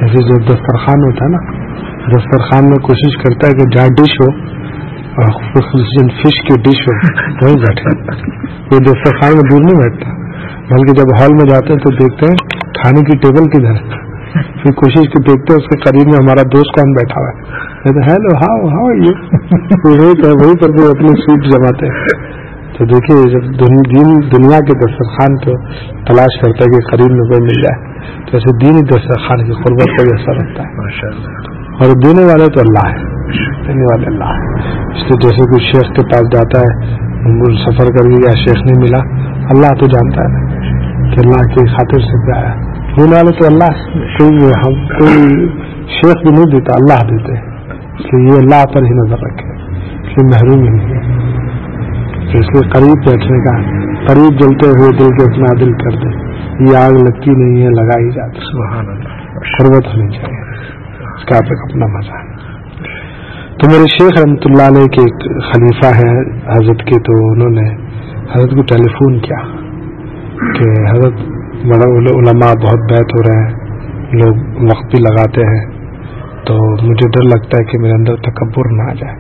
جیسے جو دسترخوان ہوتا ہے نا، دسترخوان میں کوشش کرتا ہے کہ جہاں ڈش ہو اور خصوصاً فش کی ڈش ہو وہیں بیٹھے، وہ دسترخوان میں دور نہیں بیٹھتا، بلکہ جب ہال میں جاتے ہیں تو دیکھتے ہیں کھانے کی ٹیبل کدھر ہے، پھر کوشش کی دیکھتے ہیں اس کے قریب میں ہمارا دوست کون بیٹھا ہوا ہے، ہیلو ہاؤ یہ وہیں پر بھی اپنی سیٹ جماتے ہیں. تو دیکھیے جب دنیا کے دسترخوان کو تلاش کرتا ہے کہ قریب میں کوئی مل جائے، تو ایسے دینی دسترخوان کی قربت کا بھی اثر رہتا ہے. اور دینے والے تو اللہ ہے، دینے والے اللہ ہے. اس لیے جیسے کوئی شیخ کے پاس جاتا ہے سفر کر کے یا شیخ نہیں ملا، اللہ تو جانتا ہے کہ اللہ کی خاطر سے کیا ہے. دینے والے تو اللہ، کوئی شیخ بھی نہیں دیتا، اللہ دیتے ہیں. اس لیے یہ اللہ پر ہی نظر رکھے، اس لیے محروم ہی نہیں ہے. اس لیے قریب بیٹھنے کا، قریب جلتے ہوئے دل کے اپنا دل کر دے، یہ آگ لگتی نہیں ہے لگائی جاتی. سبحان اللہ، قربت ہونی چاہیے، اس کا اپنا مزہ ہے. تو میرے شیخ رحمۃ اللہ علیہ کے ایک خلیفہ ہیں حضرت کے، تو انہوں نے حضرت کو ٹیلی فون کیا کہ حضرت بڑا علماء بہت بیعت ہو رہے ہیں، لوگ وقت بھی لگاتے ہیں، تو مجھے ڈر لگتا ہے کہ میرے اندر تکبر نہ آ جائے.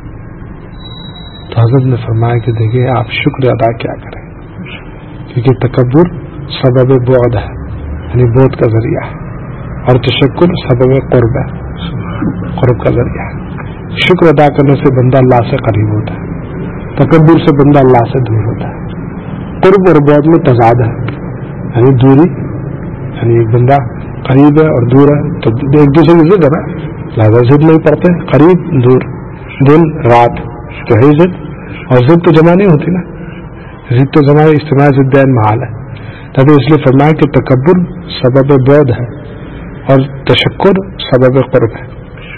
تو حضرت نے فرمایا کہ دیکھیے آپ شکر ادا کیا کریں، کیونکہ تکبر سبب بعد ہے، یعنی بعد کا ذریعہ ہے، اور تشکر سبب قرب ہے، قرب کا ذریعہ ہے. شکر ادا کرنے سے بندہ اللہ سے قریب ہوتا ہے، تکبر سے بندہ اللہ سے دور ہوتا ہے. قرب اور بعد میں تضاد ہے، یعنی دوری، یعنی ایک بندہ قریب ہے اور دور ہے تو ایک دوسرے کی ضد ہے نا، لہٰذا ضد نہیں پڑتے، قریب دور، دن رات تو ہے ضد، اور ضد تو جمع نہیں ہوتی نا، ضد تو جمع اجتماع ضدین محال ہے. تو اس لیے فرمایا کہ تکبر سبب بعد ہے اور تشکر سبب قرب ہے،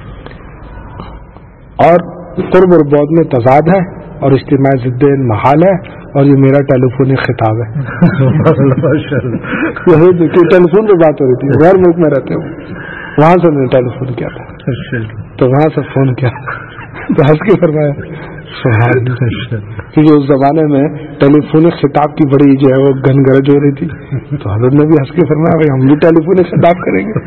اور قرب اور بعد میں تضاد ہے اور اجتماع ضدین محال ہے. اور یہ میرا ٹیلی فونک خطاب ہے. ٹیلی فون پہ بات ہو رہی تھی، غیر ملک میں رہتے ہوں، وہاں سے میں نے ٹیلی فون کیا تھا، تو وہاں سے فون کیا تو ہنس کے فرمایا کیونکہ اس زمانے میں ٹیلی فونک خطاب کی بڑی جو ہے وہ گن گرج ہو رہی تھی، تو حضرت نے بھی ہنس کے فرمایا بھائی ہم بھی ٹیلی فونک خطاب کریں گے.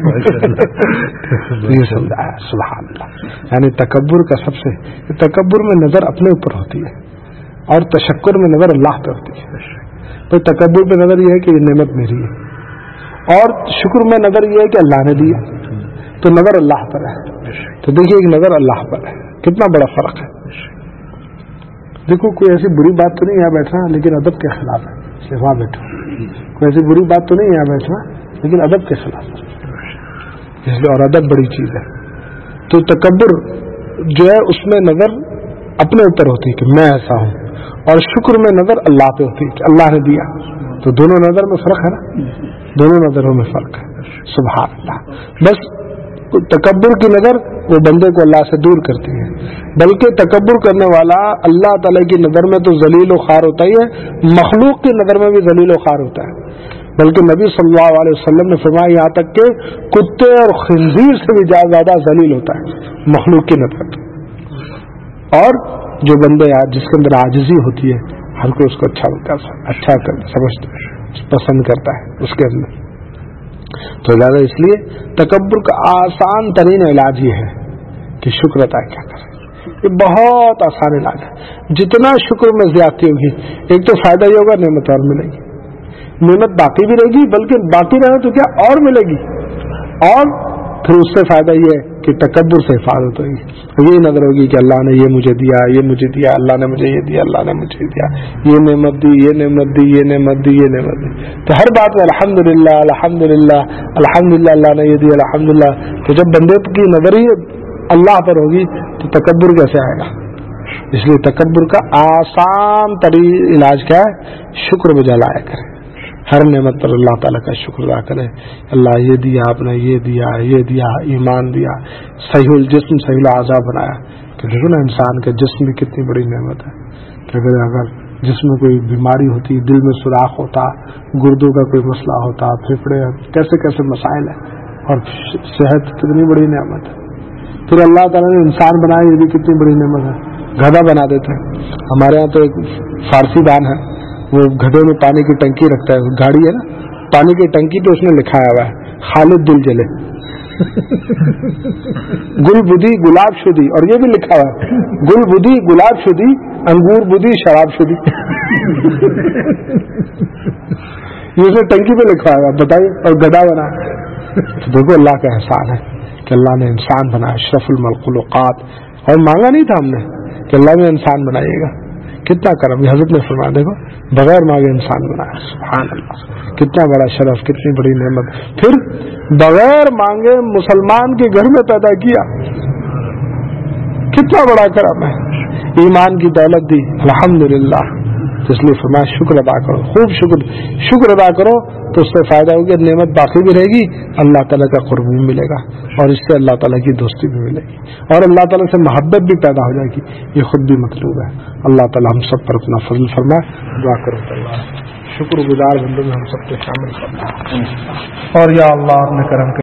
یہ سمجھایا سبحان اللہ. یعنی تکبر کا سب سے، تکبر میں نظر اپنے اوپر ہوتی ہے اور تشکر میں نظر اللہ پہ ہوتی ہے. تو تکبر پہ نظر یہ ہے کہ یہ نعمت میری ہے، اور شکر میں نظر یہ ہے کہ اللہ نے دیا، تو نظر اللہ پر ہے. تو دیکھیے ایک نظر اللہ پر ہے، کتنا بڑا فرق ہے. دیکھو کوئی ایسی بری بات تو نہیں یہاں بیٹھنا لیکن ادب کے خلاف ہے، اس لیے وہاں بیٹھو. کوئی ایسی بری بات تو نہیں یہاں بیٹھنا لیکن ادب کے خلاف ہے، اس لیے اور ادب بڑی چیز ہے. تو تکبر جو ہے اس میں نظر اپنے اوپر ہوتی ہے کہ میں ایسا ہوں، اور شکر میں نظر اللہ پہ ہوتی ہے کہ اللہ نے دیا. تو دونوں نظر میں فرق ہے نا، دونوں نظروں میں فرق ہے. سبحان اللہ. بس تکبر کی نظر وہ بندے کو اللہ سے دور کرتی ہے، بلکہ تکبر کرنے والا اللہ تعالیٰ کی نظر میں تو ذلیل و خوار ہوتا ہی ہے، مخلوق کی نظر میں بھی ذلیل و خوار ہوتا ہے. بلکہ نبی صلی اللہ علیہ وسلم نے فرمایا یہاں تک کہ کتے اور خنزیر سے بھی زیادہ ذلیل ہوتا ہے مخلوق کی نظر. اور جو بندے جس کے اندر عاجزی ہوتی ہے، ہر کوئی اس کو اچھا سمجھتا ہے، پسند کرتا ہے اس کے اندر. تو زیادہ اس لیے تکبر کا آسان ترین علاج یہ ہے کہ شکر ادا کیا کریں. یہ بہت آسان علاج ہے. جتنا شکر میں زیادتی ہوگی، ایک تو فائدہ یہ ہوگا نعمت اور ملے گی، نعمت باقی بھی رہے گی، بلکہ باقی رہے تو کیا اور ملے گی. اور پھر اس سے فائدہ یہ ہے کہ تکبر سے حفاظت ہوگی. یہی نظر ہوگی کہ اللہ نے یہ مجھے دیا، یہ مجھے دیا، اللہ نے مجھے یہ دیا، اللہ نے مجھے دیا، یہ نعمت دی، یہ نعمت دی، یہ نعمت دی، یہ نعمت دی. تو ہر بات میں الحمدللہ الحمدللہ الحمدللہ، اللہ نے یہ دیا الحمدللہ. تو جب بندے کی نظر ہی اللہ پر ہوگی تو تکبر کیسے آئے گا. اس لیے تکبر کا آسان ترین علاج کیا ہے؟ شکر بجا لایا کریں. ہر نعمت پر اللہ تعالیٰ کا شکر ادا کریں. اللہ یہ دیا، آپ نے یہ دیا، یہ دیا، ایمان دیا، صحیح الجسم صحیح الاعضاء بنایا. کہ دیکھو نا انسان کا جسم بھی کتنی بڑی نعمت ہے. کہ اگر جسم میں کوئی بیماری ہوتی، دل میں سوراخ ہوتا، گردوں کا کوئی مسئلہ ہوتا، پھیپھڑے، کیسے کیسے مسائل ہیں، اور صحت کتنی بڑی نعمت ہے. پھر اللہ تعالیٰ نے انسان بنایا، یہ بھی کتنی بڑی نعمت ہے. گدھا بنا دیتے ہیں. ہمارے یہاں تو ایک فارسی دان ہے، وہ گدھے میں پانی کی ٹنکی رکھتا ہے، گاڑی ہے نا، پانی کی ٹنکی پہ اس نے لکھایا ہوا ہے خالد دل جلے. گل بدھی گلاب شدی، اور یہ بھی لکھا ہوا ہے گل بدھی گلاب شدی انگور بدھی شراب شدی. یہ اس نے ٹنکی پہ لکھا ہے، بتائیے، اور گدا بنا. تو دیکھو اللہ کا احسان ہے کہ اللہ نے انسان بنایا اشرف المخلوقات، اور مانگا نہیں تھا ہم نے کہ اللہ میں انسان بنائیے گا. کتنا کرم یہ حضرت نے فرمایا، دیکھو بغیر مانگے انسان بنایا. سبحان اللہ، کتنا بڑا شرف، کتنی بڑی نعمت. پھر بغیر مانگے مسلمان کے گھر میں پیدا کیا، کتنا بڑا کرم ہے. ایمان کی دولت دی، الحمدللہ. اس لیے فرمایا شکر ادا کرو، خوب شکر ادا کرو تو اس سے فائدہ ہوگا، نعمت باقی بھی رہے گی، اللہ تعالیٰ کا قرب بھی ملے گا، اور اس سے اللہ تعالیٰ کی دوستی بھی ملے گی، اور اللہ تعالیٰ سے محبت بھی پیدا ہو جائے گی. یہ خود بھی مطلوب ہے. اللہ تعالیٰ ہم سب پر اپنا فضل فرمائے. دعا کرو اللہ شکر گزار بندوں میں ہم سب کو شامل کرنا، اور یا اللہ اپنے کرم